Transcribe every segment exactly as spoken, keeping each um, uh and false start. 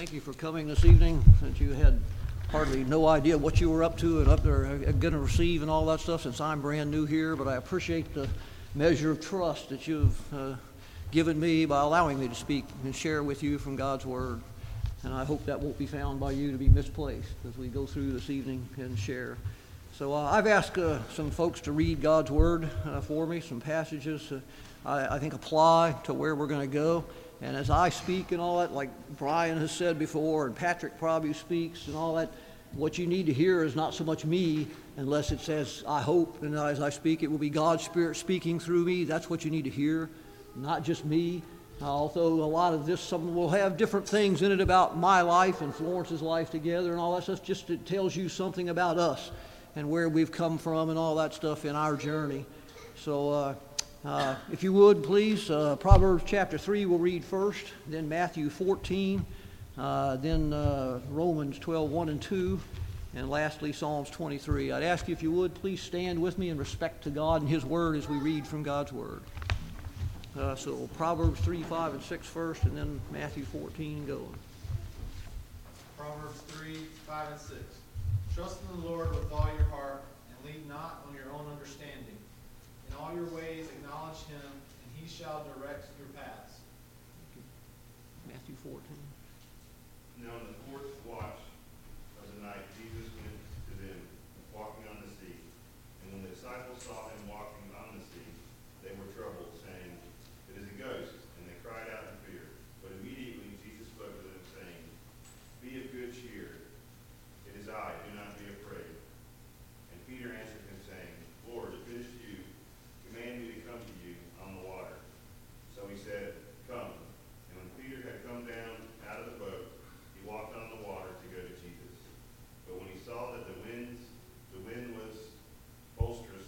Thank you for coming this evening, since you had hardly no idea what you were up to and up there going to receive and all that stuff, since I'm brand new here. But I appreciate the measure of trust that you've uh, given me by allowing me to speak and share with you from God's Word. And I hope that won't be found by you to be misplaced as we go through this evening and share. So uh, I've asked uh, some folks to read God's Word uh, for me, some passages uh, I, I think apply to where we're going to go. And as I speak and all that, like Brian has said before, and Patrick probably speaks and all that, what you need to hear is not so much me, unless it says, I hope, and as I speak, it will be God's Spirit speaking through me. That's what you need to hear, not just me. Although a lot of this, some will have different things in it about my life and Florence's life together and all that stuff. Just it tells you something about us and where we've come from and all that stuff in our journey. So uh, uh, if you would, please, uh, Proverbs chapter three we'll read first, then Matthew fourteen, uh, then uh, Romans twelve, one and two, and lastly Psalms twenty-three. I'd ask you if you would, please stand with me in respect to God and His Word as we read from God's Word. Uh, so Proverbs three, five, and six first, and then Matthew fourteen going. Proverbs three, five, and six. Trust in the Lord with all your heart, and lean not on your own understanding. In all your ways acknowledge Him, and He shall direct your paths. Matthew fourteen. Now in the fourth watch of the night, Jesus went to them, walking on the sea. And when the disciples saw Him walking on the sea, they were troubled, saying, It is a ghost, and they cried out in fear. But immediately Jesus spoke to them, saying, Be of good cheer. It is I, do not be afraid. And Peter answered him, saying, Lord, if it is you, command me to come to you on the water. So he said, Come. And when Peter had come down out of the boat, he walked on the water to go to Jesus. But when he saw that the winds, the wind was boisterous,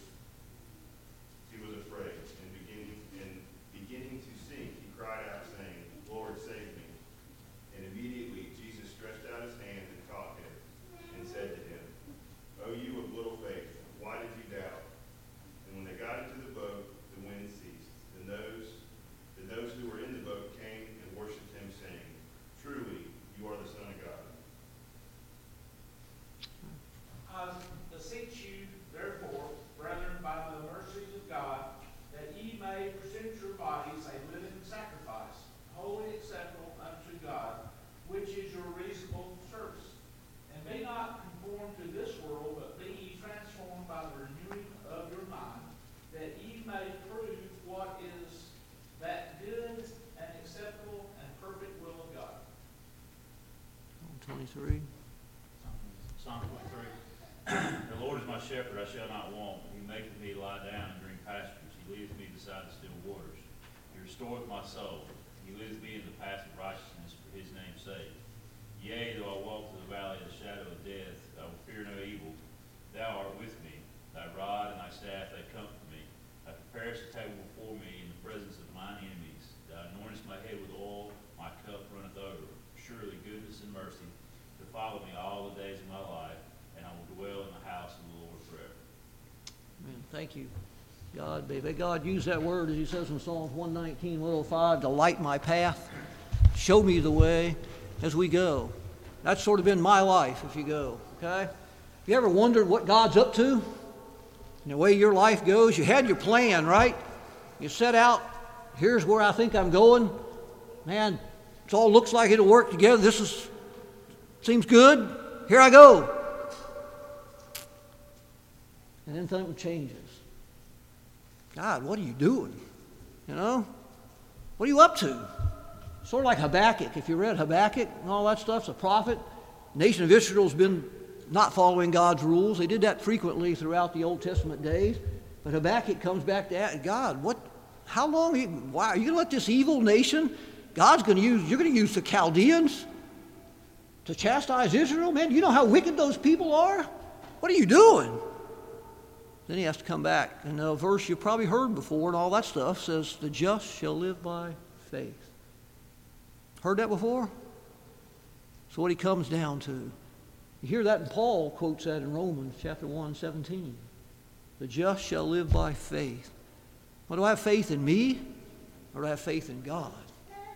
he was afraid, and beginning and beginning to sink, he cried out, saying, Lord, save me. And immediately Jesus stretched out his hand and caught him, and said to him, O you of little faith, why did you doubt? And when they got into the boat, the wind ceased. And those, and those who were in the boat came and worshipped him, saying, Truly, you are the Son of God. I beseech you, therefore, brethren, by the mercies of God, that ye may present your bodies a living sacrifice, wholly acceptable unto God, which is your reasonable service. And be not conformed to this world, but be ye transformed by the renewing of your mind, that ye may prove what is that good and acceptable and perfect will of God. twenty-three. Psalm twenty-three. The Lord is my shepherd, I shall not want. He maketh me lie down in green pastures. He leadeth me beside the still waters. He restoreth my soul. He leadeth me in the path of righteousness for his name's sake. Yea, though I walk through the valley of the shadow of death, I will fear no evil. Thou art with me. Thy rod and thy staff, they comfort me. Thou preparest a table before me in the presence of mine enemies. Thou anointest my head with oil, my cup runneth over. Surely goodness and mercy to follow me all the days of my life, and I will dwell in the house of the Lord forever. Amen. Thank you, God. May God use that word, as he says in Psalms one nineteen, one oh five, to light my path, show me the way as we go. That's sort of been my life if you go, okay? You ever wondered what God's up to? And the way your life goes, you had your plan, right? You set out, here's where I think I'm going. Man, it all looks like it'll work together. This is seems good. Here I go. And then something changes. God, what are you doing? You know? What are you up to? Sort of like Habakkuk. If you read Habakkuk and all that stuff, it's a prophet. The nation of Israel's been not following God's rules. They did that frequently throughout the Old Testament days. But Habakkuk comes back to ask, God, what, how long, are you, why, are you going to let this evil nation, God's going to use, you're going to use the Chaldeans to chastise Israel? Man, do you know how wicked those people are? What are you doing? Then he has to come back. And a verse you've probably heard before and all that stuff says, the just shall live by faith. Heard that before? So what he comes down to. You hear that, and Paul quotes that in Romans chapter one, seventeen. The just shall live by faith. Well, do I have faith in me, or do I have faith in God?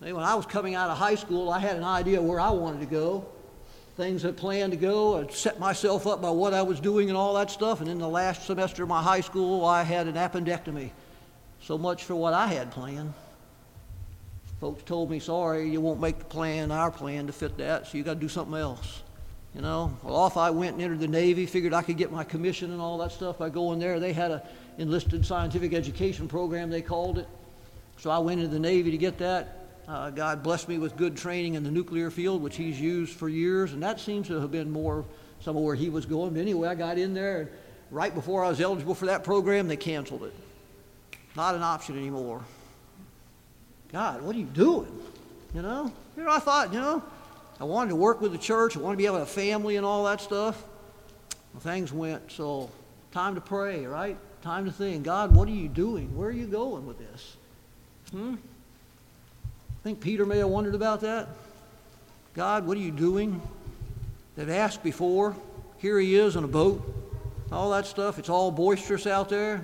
When I was coming out of high school, I had an idea where I wanted to go, things I planned to go. I'd set myself up by what I was doing and all that stuff. And in the last semester of my high school, I had an appendectomy. So much for what I had planned. Folks told me, sorry, you won't make the plan, our plan, to fit that, so you got to do something else. You know, well, off I went and entered the Navy, figured I could get my commission and all that stuff by going there. They had a enlisted scientific education program, they called it. So I went into the Navy to get that. Uh, God blessed me with good training in the nuclear field, which he's used for years, and that seems to have been more some of where he was going. But anyway, I got in there, and right before I was eligible for that program, they canceled it. Not an option anymore. God, what are you doing? You know? You know, I thought, you know, I wanted to work with the church. I wanted to be able to have a family and all that stuff. Well, things went, so time to pray, right? Time to think, God, what are you doing? Where are you going with this? Hmm? I think Peter may have wondered about that. God, what are you doing? They've asked before. Here he is on a boat. All that stuff. It's all boisterous out there.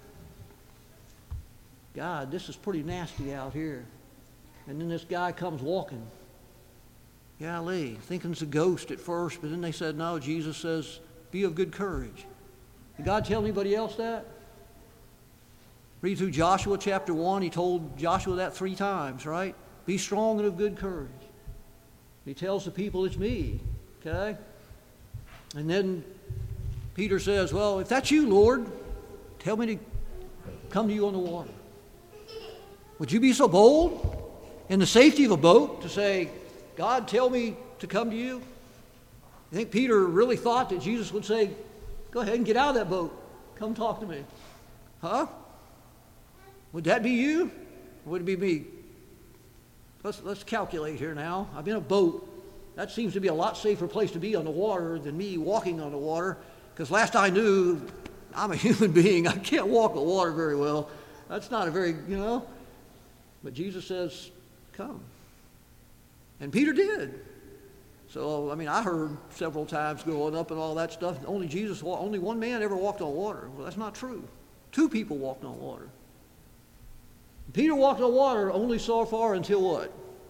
God, this is pretty nasty out here. And then this guy comes walking. Golly, thinking it's a ghost at first, but then they said, no, Jesus says, be of good courage. Did God tell anybody else that? Read through Joshua chapter one. He told Joshua that three times, right? Be strong and of good courage. He tells the people, it's me, okay? And then Peter says, well, if that's you, Lord, tell me to come to you on the water. Would you be so bold in the safety of a boat to say, God, tell me to come to you? I think Peter really thought that Jesus would say, go ahead and get out of that boat. Come talk to me. Huh? Would that be you? Or would it be me? Let's, let's calculate here now. I'm in a boat. That seems to be a lot safer place to be on the water than me walking on the water. Because last I knew, I'm a human being. I can't walk on water very well. That's not a very, you know. But Jesus says, come. And Peter did. So, I mean, I heard several times growing up and all that stuff, only Jesus, only one man ever walked on water. Well, that's not true. Two people walked on water. Peter walked on water only so far until what?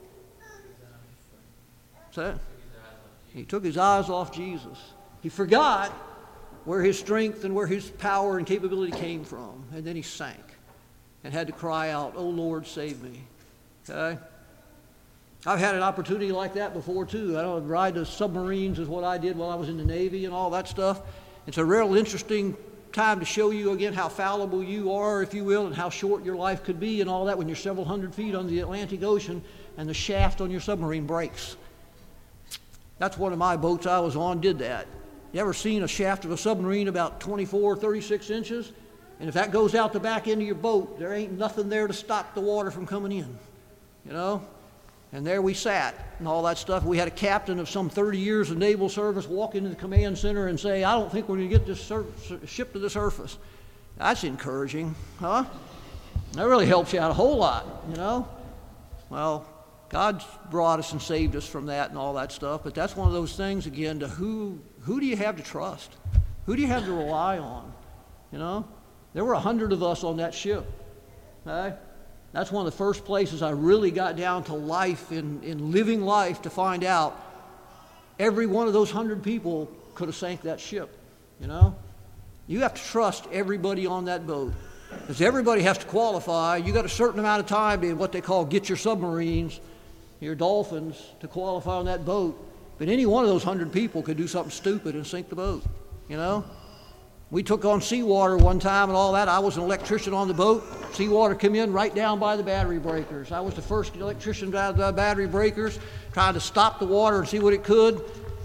What's that? He took his eyes off Jesus. He forgot where his strength and where his power and capability came from. And then he sank and had to cry out, oh, Lord, save me. Okay? I've had an opportunity like that before, too. I don't ride the submarines is what I did while I was in the Navy and all that stuff. It's a real interesting time to show you again how fallible you are, if you will, and how short your life could be and all that when you're several hundred feet on the Atlantic Ocean and the shaft on your submarine breaks. That's one of my boats I was on did that. You ever seen a shaft of a submarine about twenty-four, thirty-six inches? And if that goes out the back end of your boat, there ain't nothing there to stop the water from coming in, you know? And there we sat and all that stuff. We had a captain of some thirty years of naval service walk into the command center and say, I don't think we're going to get this sur- ship to the surface. That's encouraging, huh? That really helps you out a whole lot, you know? Well, God's brought us and saved us from that and all that stuff, but that's one of those things, again, to who, who do you have to trust? Who do you have to rely on, you know? There were a hundred of us on that ship, okay? That's one of the first places I really got down to life, in, in living life, to find out every one of those hundred people could have sank that ship, you know? You have to trust everybody on that boat, because everybody has to qualify. You got a certain amount of time to what they call get your submarines, your dolphins, to qualify on that boat. But any one of those hundred people could do something stupid and sink the boat, you know? We took on seawater one time and all that. I was an electrician on the boat. Seawater came in right down by the battery breakers. I was the first electrician by the battery breakers, trying to stop the water and see what it could.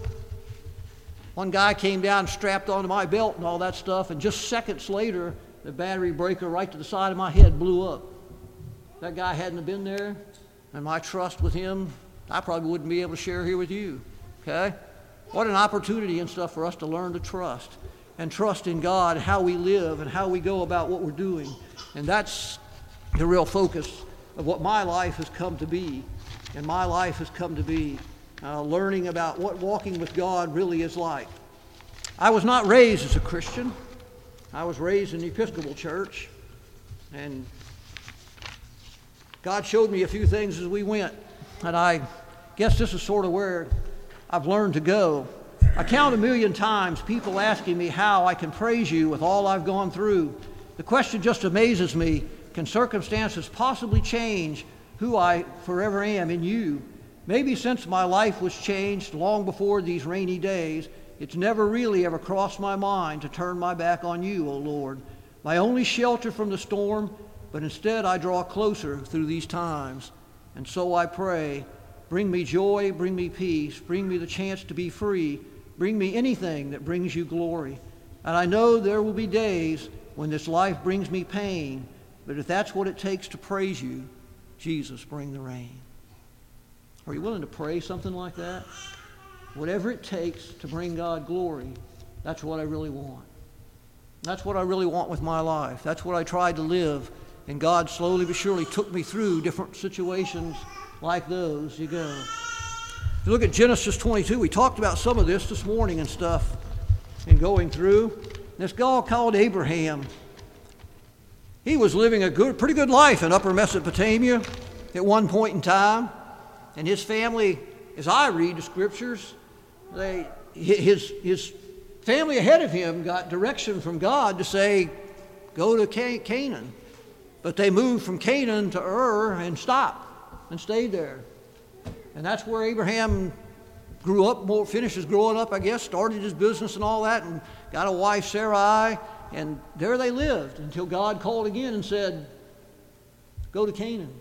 One guy came down, strapped onto my belt and all that stuff, and just seconds later, the battery breaker right to the side of my head blew up. That guy hadn't have been there, and my trust with him, I probably wouldn't be able to share here with you, okay? What an opportunity and stuff for us to learn to trust. And trust in God, how we live and how we go about what we're doing. And that's the real focus of what my life has come to be. And my life has come to be uh, learning about what walking with God really is like. I was not raised as a Christian. I was raised in the Episcopal Church. And God showed me a few things as we went, and I guess this is sort of where I've learned to go. I count a million times people asking me how I can praise you with all I've gone through. The question just amazes me. Can circumstances possibly change who I forever am in you? Maybe since my life was changed long before these rainy days, it's never really ever crossed my mind to turn my back on you, O Lord, my only shelter from the storm, but instead I draw closer through these times. And so I pray, bring me joy, bring me peace, bring me the chance to be free, bring me anything that brings you glory. And I know there will be days when this life brings me pain, but if that's what it takes to praise you, Jesus, bring the rain. Are you willing to pray something like that? Whatever it takes to bring God glory, that's what I really want. That's what I really want with my life. That's what I tried to live, and God slowly but surely took me through different situations like those. You go. If you look at Genesis twenty-two, we talked about some of this this morning and stuff, and going through. This guy called Abraham, he was living a good, pretty good life in Upper Mesopotamia at one point in time, and his family, as I read the scriptures, they his his family ahead of him got direction from God to say, go to Canaan. But they moved from Canaan to Ur and stopped and stayed there. And that's where Abraham grew up, more finishes growing up, I guess, started his business and all that, and got a wife, Sarai, and there they lived until God called again and said, go to Canaan.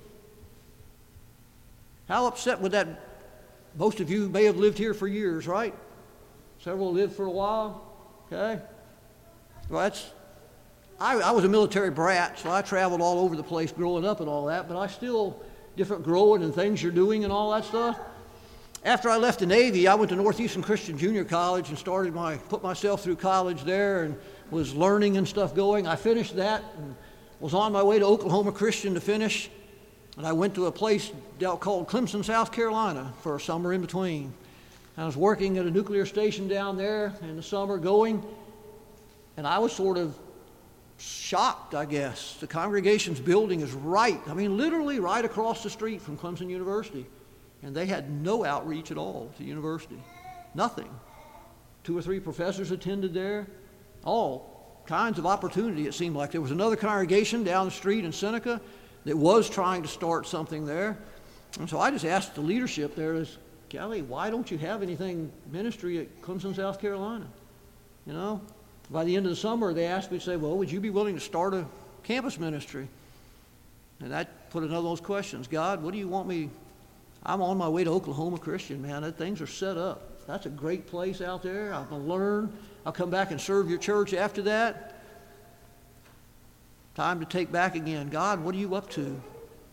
How upset would that, most of you may have lived here for years, right? Several lived for a while, okay? Well, that's, I, I was a military brat, so I traveled all over the place growing up and all that, but I still, different growing and things you're doing and all that stuff. After I left the Navy, I went to Northeastern Christian Junior College and started my, put myself through college there and was learning and stuff going. I finished that and was on my way to Oklahoma Christian to finish. And I went to a place called Clemson, South Carolina for a summer in between. I was working at a nuclear station down there in the summer going, and I was sort of shocked, I guess. The congregation's building is right, I mean literally right across the street from Clemson University. And they had no outreach at all to the university. Nothing. Two or three professors attended there. All kinds of opportunity, it seemed like. There was another congregation down the street in Seneca that was trying to start something there. And so I just asked the leadership there, is, Kelly, why don't you have anything ministry at Clemson, South Carolina? You know? By the end of the summer, they asked me to say, well, would you be willing to start a campus ministry? And that put another of those questions. God, what do you want me... I'm on my way to Oklahoma Christian, man. That things are set up. That's a great place out there. I'm going to learn. I'll come back and serve your church after that. Time to take back again. God, what are you up to?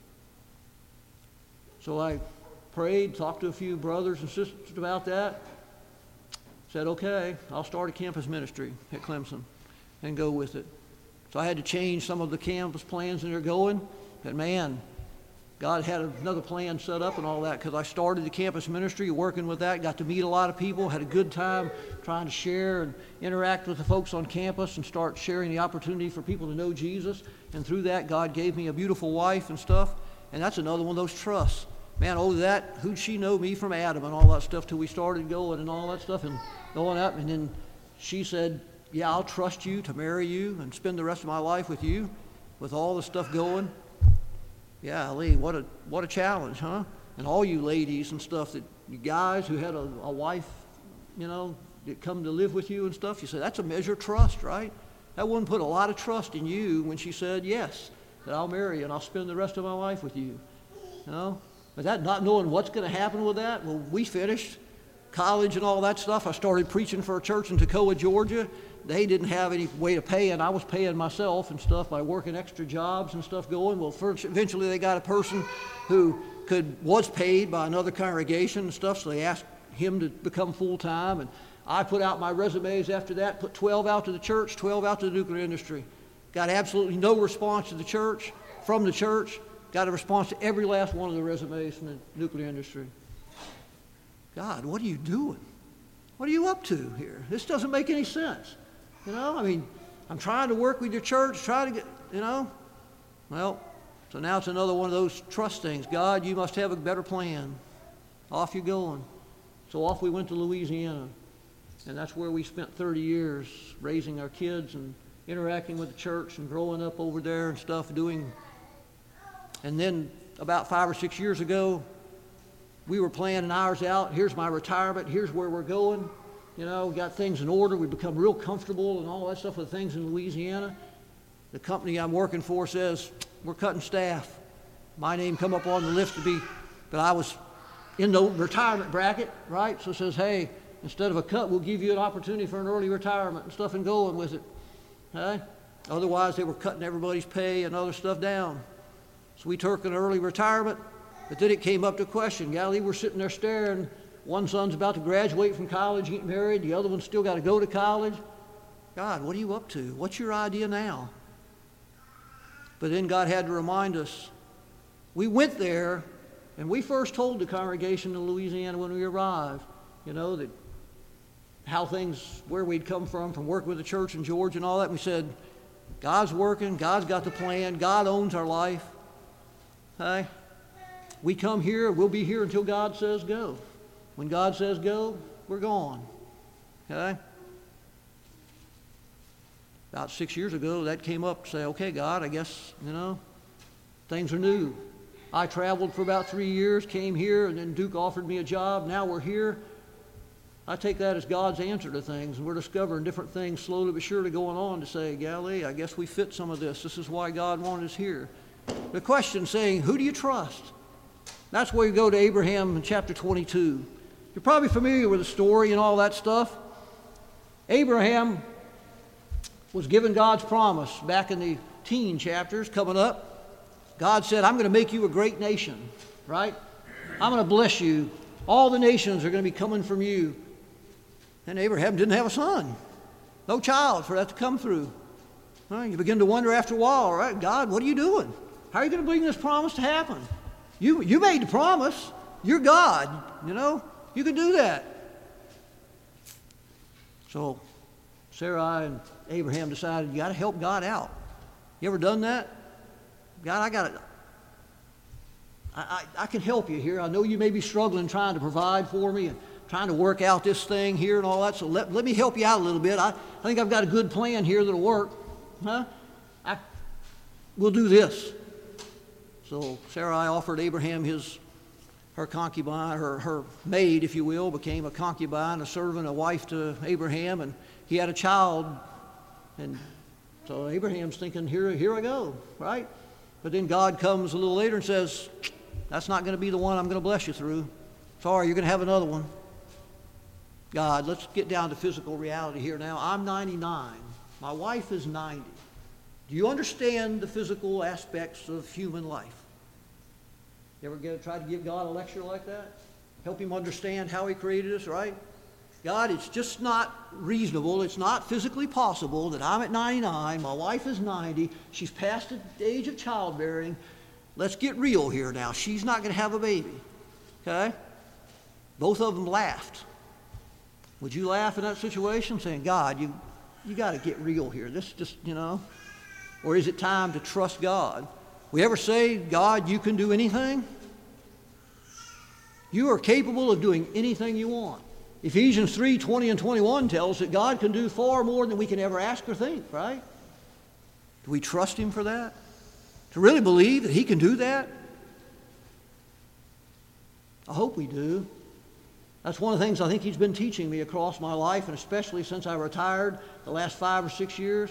So I prayed, talked to a few brothers and sisters about that. Said, okay, I'll start a campus ministry at Clemson and go with it. So I had to change some of the campus plans and they're going. But man, God had another plan set up and all that because I started the campus ministry, working with that, got to meet a lot of people, had a good time trying to share and interact with the folks on campus and start sharing the opportunity for people to know Jesus. And through that, God gave me a beautiful wife and stuff. And that's another one of those trusts. Man, over that, who'd she know me from Adam and all that stuff till we started going and all that stuff and going up. And then she said, yeah, I'll trust you to marry you and spend the rest of my life with you with all the stuff going. Yeah, Lee, what a what a challenge, huh? And all you ladies and stuff, that you guys who had a, a wife, you know, that come to live with you and stuff, you say, that's a measure of trust, right? That woman put a lot of trust in you when she said, yes, that I'll marry you and I'll spend the rest of my life with you, you know? But that, not knowing what's going to happen with that, well, we finished college and all that stuff. I started preaching for a church in Toccoa, Georgia. They didn't have any way to pay, and I was paying myself and stuff by working extra jobs and stuff going. Well, first, eventually they got a person who could was paid by another congregation and stuff, so they asked him to become full-time. And I put out my resumes after that, put twelve out to the church, twelve out to the nuclear industry. Got absolutely no response to the church, from the church. Got a response to every last one of the resumes from the nuclear industry. God, what are you doing? What are you up to here? This doesn't make any sense. You know, I mean, I'm trying to work with your church, trying to get, you know. Well, So now it's another one of those trust things. God, you must have a better plan. Off you're going. So off we went to Louisiana. And that's where we spent thirty years raising our kids and interacting with the church and growing up over there and stuff, doing. And then about five or six years ago, we were planning ours out. Here's my retirement. Here's where we're going. You know, we got things in order. We've become real comfortable and all that stuff with things in Louisiana. The company I'm working for says, we're cutting staff. My name come up on the list to be, but I was in the retirement bracket, right? So it says, hey, instead of a cut, we'll give you an opportunity for an early retirement and stuff and going with it. Okay? Otherwise, they were cutting everybody's pay and other stuff down. So we took an early retirement, but then it came up to question. Golly, we're sitting there staring. One son's about to graduate from college, get married. The other one's still got to go to college. God, what are you up to? What's your idea now? But then God had to remind us. We went there, and we first told the congregation in Louisiana when we arrived, you know, that how things, where we'd come from, from working with the church in Georgia and all that. And we said, God's working. God's got the plan. God owns our life. Okay? We come here. We'll be here until God says go. When God says go, we're gone. Okay? About six years ago, that came up to say, okay, God, I guess, you know, things are new. I traveled for about three years, came here, and then Duke offered me a job. Now we're here. I take that as God's answer to things, and we're discovering different things slowly but surely going on to say, golly, I guess we fit some of this. This is why God wanted us here. The question saying, who do you trust? That's where you go to Abraham in chapter twenty-two. You're probably familiar with the story and all that stuff. Abraham was given God's promise back in the teen chapters coming up. God said, I'm going to make you a great nation, right? I'm going to bless you. All the nations are going to be coming from you. And Abraham didn't have a son. No child for that to come through. Well, you begin to wonder after a while, right? God, what are you doing? How are you going to bring this promise to happen? You, you made the promise. You're God, you know. You can do that. So Sarai and Abraham decided, you got to help God out. You ever done that? God, I got to, I, I, I can help you here. I know you may be struggling trying to provide for me and trying to work out this thing here and all that, so let, let me help you out a little bit. I, I think I've got a good plan here that'll work. Huh? I, we'll do this. So Sarai offered Abraham his, her concubine, her, her maid, if you will, became a concubine, a servant, a wife to Abraham, and he had a child. And so Abraham's thinking, here, here I go, right? But then God comes a little later and says, that's not going to be the one I'm going to bless you through. Sorry, you're going to have another one. God, let's get down to physical reality here now. I'm ninety-nine. My wife is ninety. Do you understand the physical aspects of human life? You ever get, try to give God a lecture like that? Help him understand how he created us, right? God, it's just not reasonable. It's not physically possible that I'm at ninety-nine, my wife is ninety, she's past the age of childbearing. Let's get real here now. She's not going to have a baby. Okay? Both of them laughed. Would you laugh in that situation saying, God, you, you got to get real here. This just, you know. Or is it time to trust God? We ever say, God, you can do anything? You are capable of doing anything you want. Ephesians three, twenty and twenty-one tells that God can do far more than we can ever ask or think, right? Do we trust him for that? To really believe that he can do that? I hope we do. That's one of the things I think he's been teaching me across my life, and especially since I retired the last five or six years.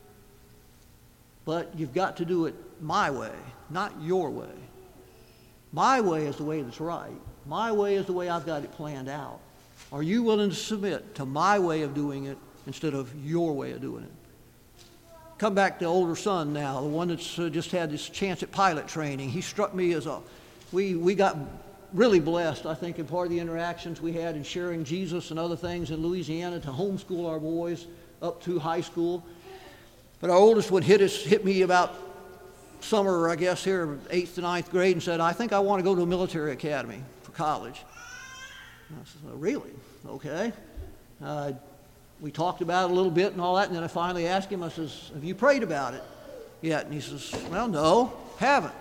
But you've got to do it my way, not your way. My way is the way that's right. My way is the way I've got it planned out. Are you willing to submit to my way of doing it instead of your way of doing it? Come back to the older son now, the one that's uh, just had this chance at pilot training. He struck me as a, we, we got really blessed, I think, in part of the interactions we had in sharing Jesus and other things in Louisiana to homeschool our boys up to high school. But our oldest one hit us, hit me about summer, I guess, here, eighth to ninth grade, and said, I think I want to go to a military academy for college. And I said, oh, really? Okay. Uh, we talked about it a little bit and all that, and then I finally asked him, I says, have you prayed about it yet? And he says, well, no, haven't.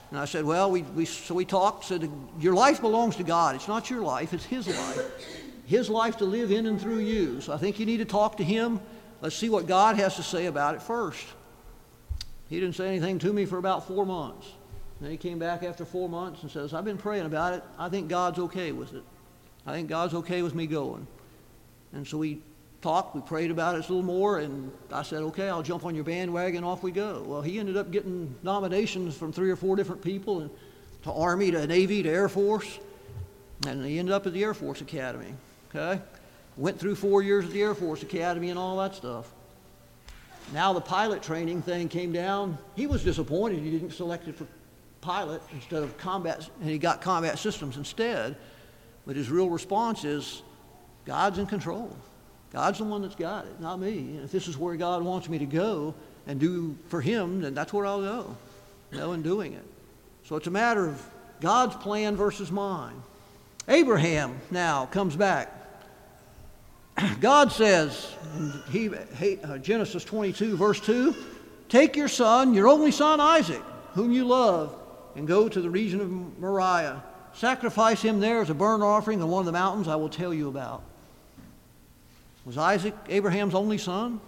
And I said, well, we, we, so we talked, said, your life belongs to God. It's not your life, it's His life. His life to live in and through you. So I think you need to talk to Him. Let's see what God has to say about it first. He didn't say anything to me for about four months. Then he came back after four months and says, I've been praying about it. I think God's okay with it. I think God's okay with me going. And so we talked, we prayed about it a little more, and I said, okay, I'll jump on your bandwagon, off we go. Well, he ended up getting nominations from three or four different people, and to Army, to Navy, to Air Force, and he ended up at the Air Force Academy, okay? Went through four years at the Air Force Academy and all that stuff. Now the pilot training thing came down. He was disappointed he didn't get selected for pilot instead of combat, and he got combat systems instead. But his real response is, God's in control. God's the one that's got it, not me. And if this is where God wants me to go and do for Him, then that's where I'll go, you know, in doing it. So it's a matter of God's plan versus mine. Abraham now comes back. God says in he, he, uh, Genesis twenty-two, verse two, take your son, your only son Isaac, whom you love, and go to the region of Moriah. Sacrifice him there as a burnt offering on one of the mountains I will tell you about. Was Isaac Abraham's only son?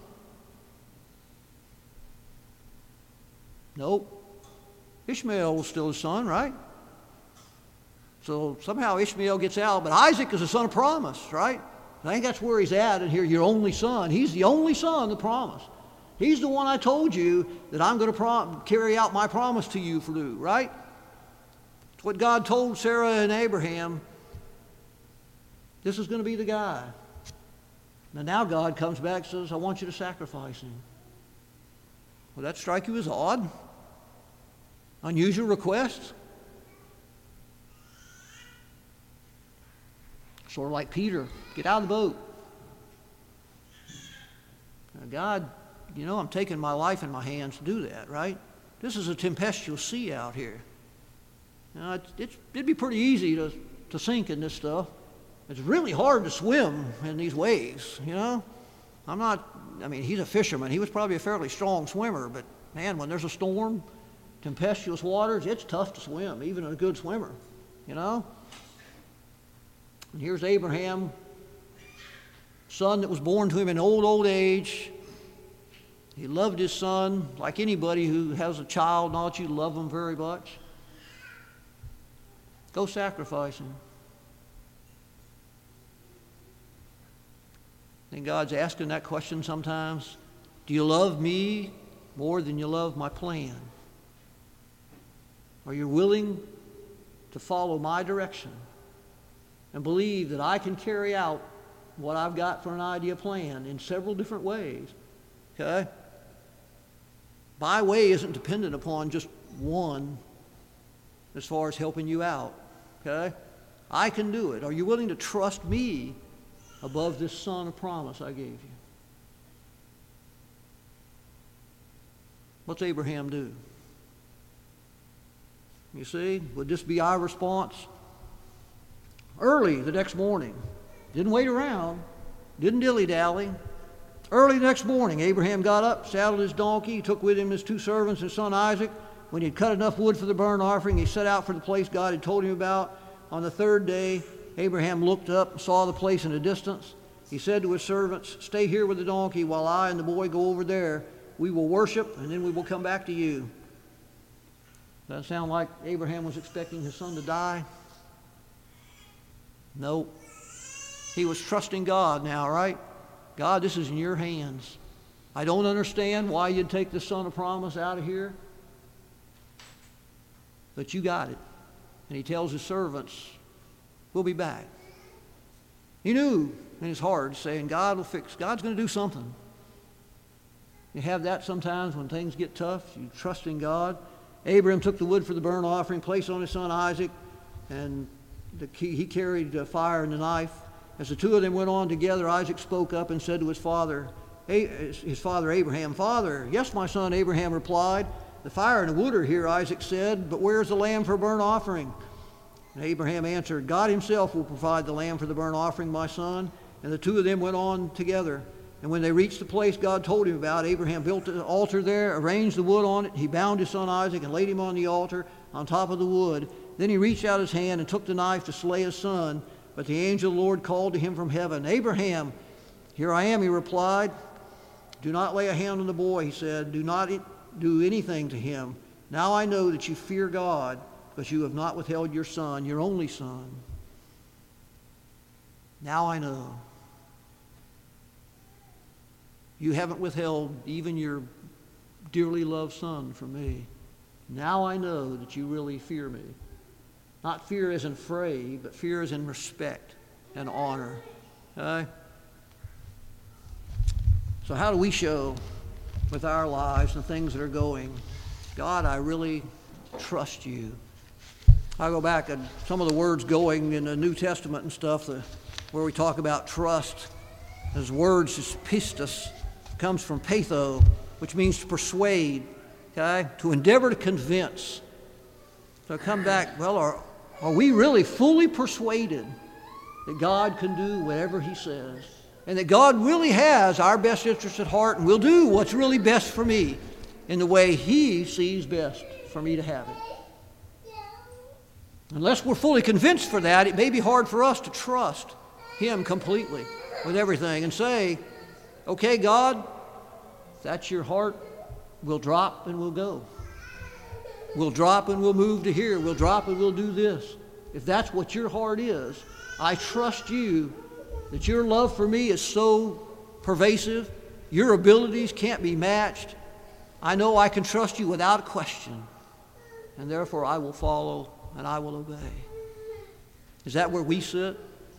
Nope. Ishmael was still his son, right? So somehow Ishmael gets out, but Isaac is a son of promise, right? I think that's where he's at in here, your only son. He's the only son of promise. He's the one I told you that I'm going to prom- carry out my promise to you for you, right? It's what God told Sarah and Abraham. This is going to be the guy. Now, now God comes back and says, I want you to sacrifice him. Will that strike you as odd? Unusual request? Sort of like Peter, get out of the boat. Now, God, you know, I'm taking my life in my hands to do that, right? This is a tempestuous sea out here. Now, it's, it's, it'd be pretty easy to, to sink in this stuff. It's really hard to swim in these waves, you know? I'm not, I mean, he's a fisherman. He was probably a fairly strong swimmer, but man, when there's a storm, tempestuous waters, it's tough to swim, even a good swimmer, you know? And here's Abraham, son that was born to him in old, old age. He loved his son like anybody who has a child, not that you love them very much. Go sacrifice him. And God's asking that question sometimes. Do you love me more than you love my plan? Are you willing to follow my direction and believe that I can carry out what I've got for an idea plan in several different ways? Okay? My way isn't dependent upon just one as far as helping you out. Okay? I can do it. Are you willing to trust me above this son of promise I gave you? What's Abraham do? You see, would this be our response? Early the next morning, didn't wait around, didn't dilly-dally. Early the next morning, Abraham got up, saddled his donkey, took with him his two servants and his son Isaac. When he had cut enough wood for the burnt offering, he set out for the place God had told him about. On the third day, Abraham looked up and saw the place in the distance. He said to his servants, stay here with the donkey while I and the boy go over there. We will worship, and then we will come back to you. Does that sound like Abraham was expecting his son to die? No. He was trusting God now, right? God, this is in your hands. I don't understand why you'd take the son of promise out of here, but you got it. And he tells his servants, we'll be back. He knew in his heart, saying, God will fix, God's going to do something. You have that sometimes when things get tough. You trust in God. Abraham took the wood for the burnt offering, placed on his son Isaac, and the, he carried the fire and the knife. As the two of them went on together, Isaac spoke up and said to his father, his father Abraham, Father, yes, my son, Abraham replied. The fire and the wood are here, Isaac said, but where is the lamb for a burnt offering? And Abraham answered, God himself will provide the lamb for the burnt offering, my son. And the two of them went on together. And when they reached the place God told him about, Abraham built an altar there, arranged the wood on it. He bound his son Isaac and laid him on the altar. on top of the wood. Then he reached out his hand and took the knife to slay his son. But the angel of the Lord called to him from heaven, "Abraham, here I am," he replied. "Do not lay a hand on the boy," he said. "Do not do anything to him. Now I know that you fear God, because you have not withheld your son, your only son. Now I know. You haven't withheld even your dearly loved son from me. Now I know that you really fear me." Not fear as in afraid, but fear as in respect and honor. Okay? So how do we show with our lives the things that are going, God, I really trust you? I go back and some of the words going in the New Testament and stuff, the, where we talk about trust, those words is pistis, comes from patho, which means to persuade, okay? To endeavor to convince. So come back, well, are, are we really fully persuaded that God can do whatever he says? And that God really has our best interest at heart and will do what's really best for me in the way he sees best for me to have it. Unless we're fully convinced for that, it may be hard for us to trust him completely with everything and say, okay, God, if that's your heart, we'll drop and we'll go. We'll drop and we'll move to here. We'll drop and we'll do this. If that's what your heart is, I trust you that your love for me is so pervasive, your abilities can't be matched. I know I can trust you without question, and therefore I will follow and I will obey. Is that where we sit?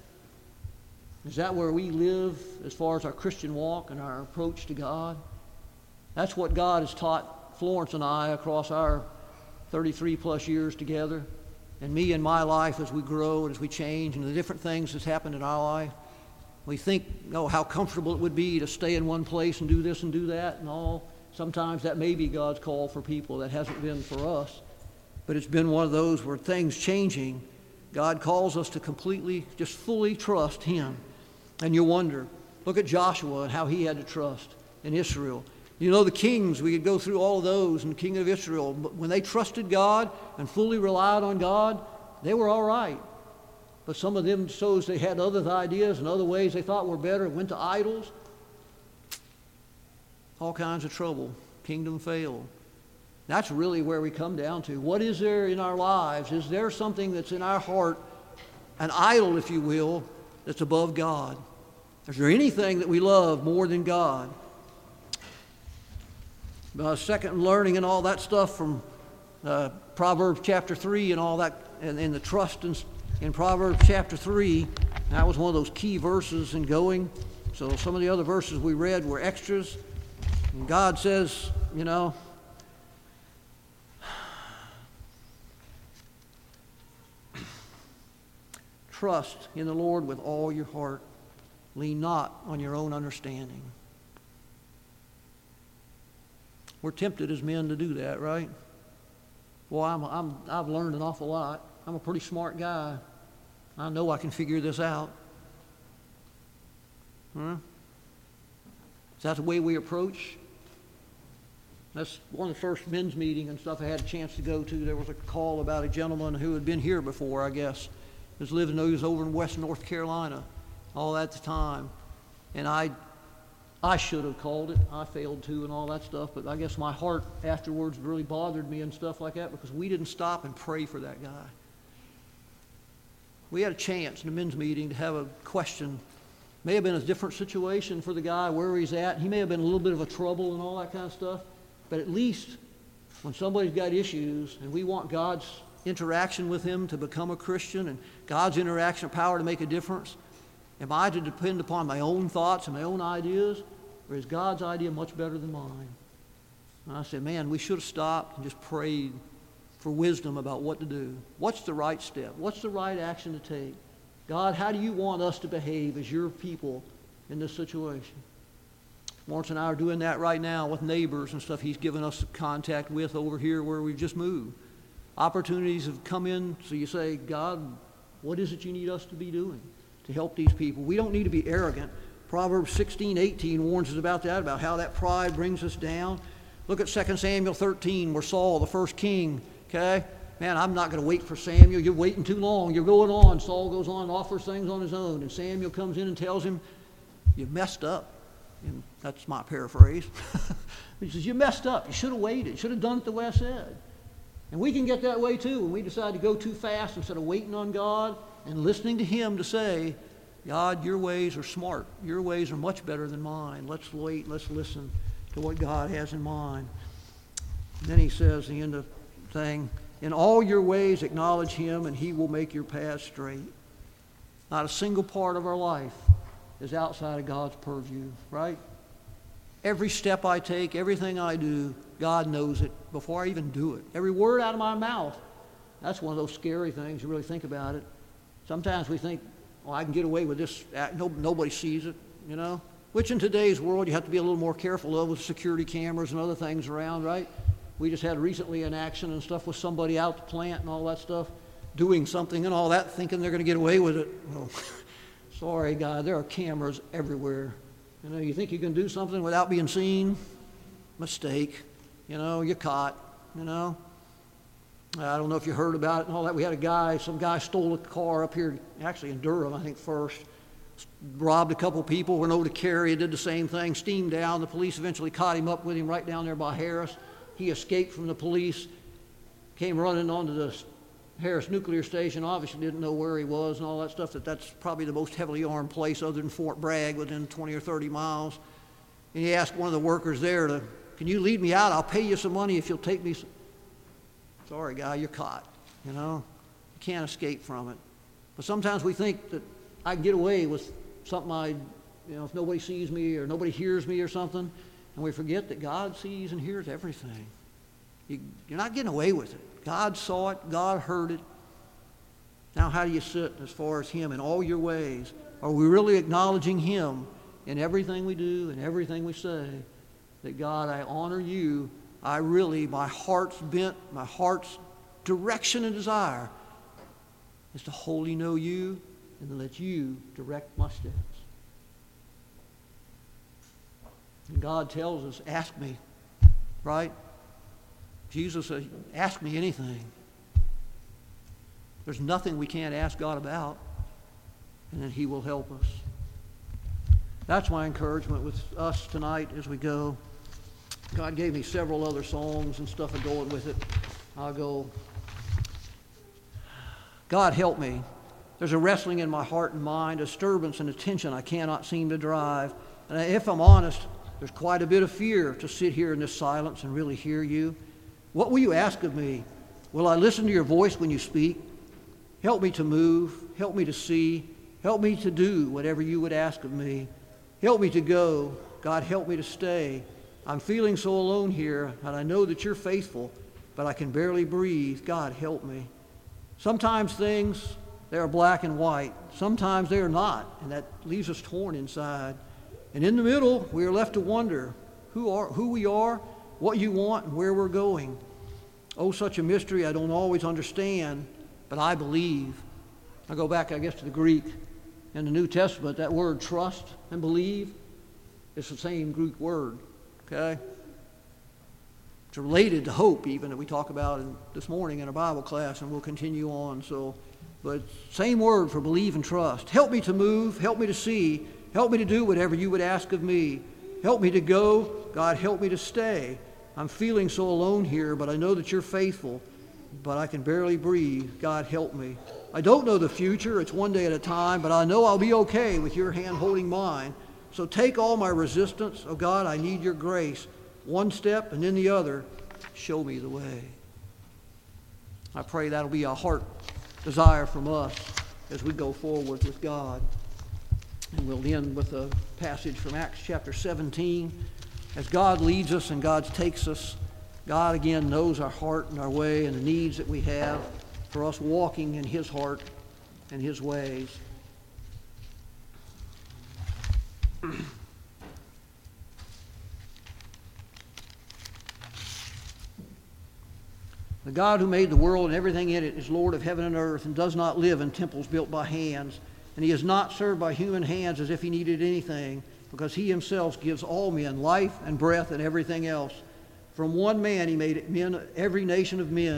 Is that where we live as far as our Christian walk and our approach to God? That's what God has taught Florence and I across our thirty-three plus years together, and me in my life as we grow and as we change and the different things that's happened in our life. We think, oh, how comfortable it would be to stay in one place and do this and do that and all. Sometimes that may be God's call for people. That hasn't been for us. But it's been one of those where things changing, God calls us to completely, just fully trust him. And you wonder, look at Joshua and how he had to trust in Israel. You know, the kings, we could go through all of those, and the king of Israel, but when they trusted God and fully relied on God, they were all right. But some of them, so as they had other ideas and other ways they thought were better, went to idols. All kinds of trouble. Kingdom failed. That's really where we come down to. What is there in our lives? Is there something that's in our heart, an idol, if you will, that's above God? Is there anything that we love more than God? Uh, second learning and all that stuff from uh, Proverbs chapter three and all that, and, and the trust in, in Proverbs chapter three. That was one of those key verses in going. So some of the other verses we read were extras. And God says, you know, trust in the Lord with all your heart. Lean not on your own understanding. We're tempted as men to do that, right? Well, I'm, I'm, I've learned an awful lot. I'm a pretty smart guy. I know I can figure this out. Huh? Is that the way we approach? That's one of the first men's meeting and stuff I had a chance to go to. There was a call about a gentleman who had been here before, I guess. He was living, he was over in West North Carolina all at the time. And I I should have called it. I failed to and all that stuff. But I guess my heart afterwards really bothered me and stuff like that because we didn't stop and pray for that guy. We had a chance in a men's meeting to have a question. May have been a different situation for the guy, where he's at. He may have been in a little bit of a trouble and all that kind of stuff. But at least when somebody's got issues and we want God's interaction with him to become a Christian and God's interaction power to make a difference, am I to depend upon my own thoughts and my own ideas, or is God's idea much better than mine? And I said, man, we should have stopped and just prayed for wisdom about what to do. What's the right step? What's the right action to take? God, how do you want us to behave as your people in this situation? Lawrence and I are doing that right now with neighbors and stuff he's given us contact with over here where we've just moved. Opportunities have come in, so you say, God, what is it you need us to be doing to help these people? We don't need to be arrogant. Proverbs sixteen eighteen warns us about that, about how that pride brings us down. Look at Second Samuel thirteen, where Saul, the first king, okay, man, I'm not going to wait for Samuel. You're waiting too long. You're going on. Saul goes on and offers things on his own. And Samuel comes in and tells him, you messed up. And that's my paraphrase. He says, you messed up. You should have waited. You should have done it the way I said. And we can get that way too when we decide to go too fast instead of waiting on God and listening to Him to say, God, your ways are smart. Your ways are much better than mine. Let's wait. Let's listen to what God has in mind. And then he says, the end of the thing, in all your ways acknowledge Him and He will make your paths straight. Not a single part of our life is outside of God's purview, right? Every step I take, everything I do, God knows it before I even do it. Every word out of my mouth, that's one of those scary things. You really think about it. Sometimes we think, oh, I can get away with this. No, nobody sees it, you know? Which in today's world you have to be a little more careful of with security cameras and other things around, right? We just had recently an accident and stuff with somebody out the plant and all that stuff, doing something and all that, thinking they're going to get away with it. Well, sorry, God, there are cameras everywhere. You know, you think you can do something without being seen? Mistake. You know, you're caught, you know. I don't know if you heard about it and all that. We had a guy, some guy stole a car up here, actually in Durham, I think first. Robbed a couple people, went over to Cary, did the same thing, steamed down. The police eventually caught him up with him right down there by Harris. He escaped from the police, came running onto the Harris Nuclear Station, obviously didn't know where he was and all that stuff, that that's probably the most heavily armed place other than Fort Bragg within twenty or thirty miles. And he asked one of the workers there to, can you lead me out? I'll pay you some money if you'll take me some. Sorry, guy, you're caught, you know. You can't escape from it. But sometimes we think that I can get away with something I, you know, if nobody sees me or nobody hears me or something, and we forget that God sees and hears everything. You, you're not getting away with it. God saw it. God heard it. Now, how do you sit as far as Him in all your ways? Are we really acknowledging Him in everything we do and everything we say? That God, I honor you. I really, my heart's bent, my heart's direction and desire is to wholly know you and to let you direct my steps. And God tells us, ask me, right? Jesus says, ask me anything. There's nothing we can't ask God about, and then He will help us. That's my encouragement with us tonight as we go. God gave me several other songs and stuff to go with it. I'll go, God help me. There's a wrestling in my heart and mind, a disturbance and a tension I cannot seem to drive. And if I'm honest, there's quite a bit of fear to sit here in this silence and really hear you. What will you ask of me? Will I listen to your voice when you speak? Help me to move. Help me to see. Help me to do whatever you would ask of me. Help me to go. God, help me to stay. I'm feeling so alone here, and I know that you're faithful, but I can barely breathe. God, help me. Sometimes things, they are black and white. Sometimes they are not, and that leaves us torn inside. And in the middle, we are left to wonder who are, who we are, what you want, and where we're going. Oh, such a mystery I don't always understand, but I believe. I go back, I guess, to the Greek. In the New Testament, that word trust and believe is the same Greek word, okay? It's related to hope, even, that we talk about in, this morning in a Bible class, and we'll continue on. So, but same word for believe and trust. Help me to move. Help me to see. Help me to do whatever you would ask of me. Help me to go. God, help me to stay. I'm feeling so alone here, but I know that you're faithful, but I can barely breathe. God, help me. I don't know the future. It's one day at a time, but I know I'll be okay with your hand holding mine. So take all my resistance. Oh, God, I need your grace. One step and then the other. Show me the way. I pray that'll be a heart desire from us as we go forward with God. And we'll end with a passage from Acts chapter seventeen. As God leads us and God takes us, God again knows our heart and our way and the needs that we have for us walking in His heart and His ways. The God who made the world and everything in it is Lord of heaven and earth and does not live in temples built by hands. And He is not served by human hands as if He needed anything, because He Himself gives all men life and breath and everything else. From one man He made men, every nation of men,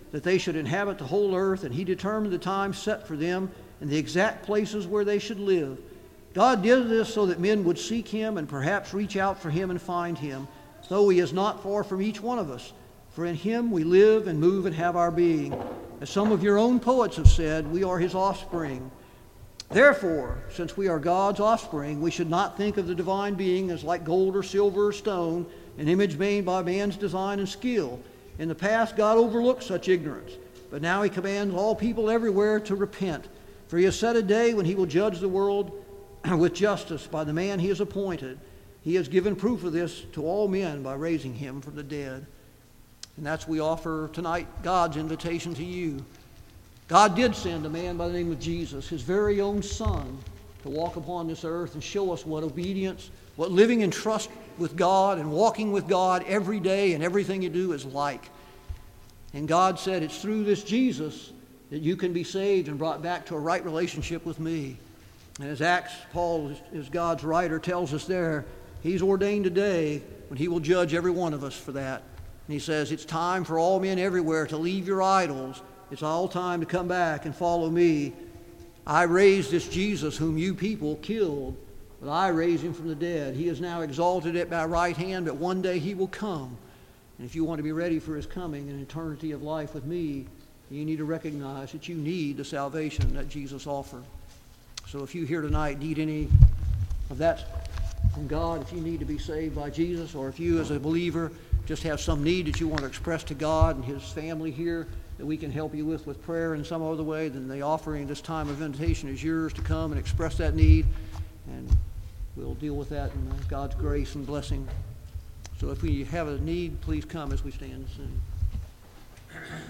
that they should inhabit the whole earth, and he determined the time set for them and the exact places where they should live. God did this so that men would seek him and perhaps reach out for him and find him, though he is not far from each one of us. For in him we live and move and have our being. As some of your own poets have said, we are his offspring. Therefore, since we are God's offspring, we should not think of the divine being as like gold or silver or stone, an image made by man's design and skill. In the past, God overlooked such ignorance, but now he commands all people everywhere to repent. For he has set a day when he will judge the world with justice by the man he has appointed. He has given proof of this to all men by raising him from the dead. And that's we offer tonight God's invitation to you. God did send a man by the name of Jesus, his very own Son, to walk upon this earth and show us what obedience, what living in trust with God and walking with God every day and everything you do is like. And God said it's through this Jesus that you can be saved and brought back to a right relationship with me. And as Acts, Paul, as God's writer, tells us there, he's ordained a day when he will judge every one of us for that. And he says, it's time for all men everywhere to leave your idols. It's all time to come back and follow me. I raised this Jesus whom you people killed, but I raised him from the dead. He is now exalted at my right hand, but one day he will come. And if you want to be ready for his coming and eternity of life with me, you need to recognize that you need the salvation that Jesus offered. So if you here tonight need any of that from God, if you need to be saved by Jesus, or if you as a believer just have some need that you want to express to God and his family here that we can help you with with prayer in some other way, then the offering this time of invitation is yours to come and express that need, and we'll deal with that in God's grace and blessing. So if we have a need, please come as we stand and sing.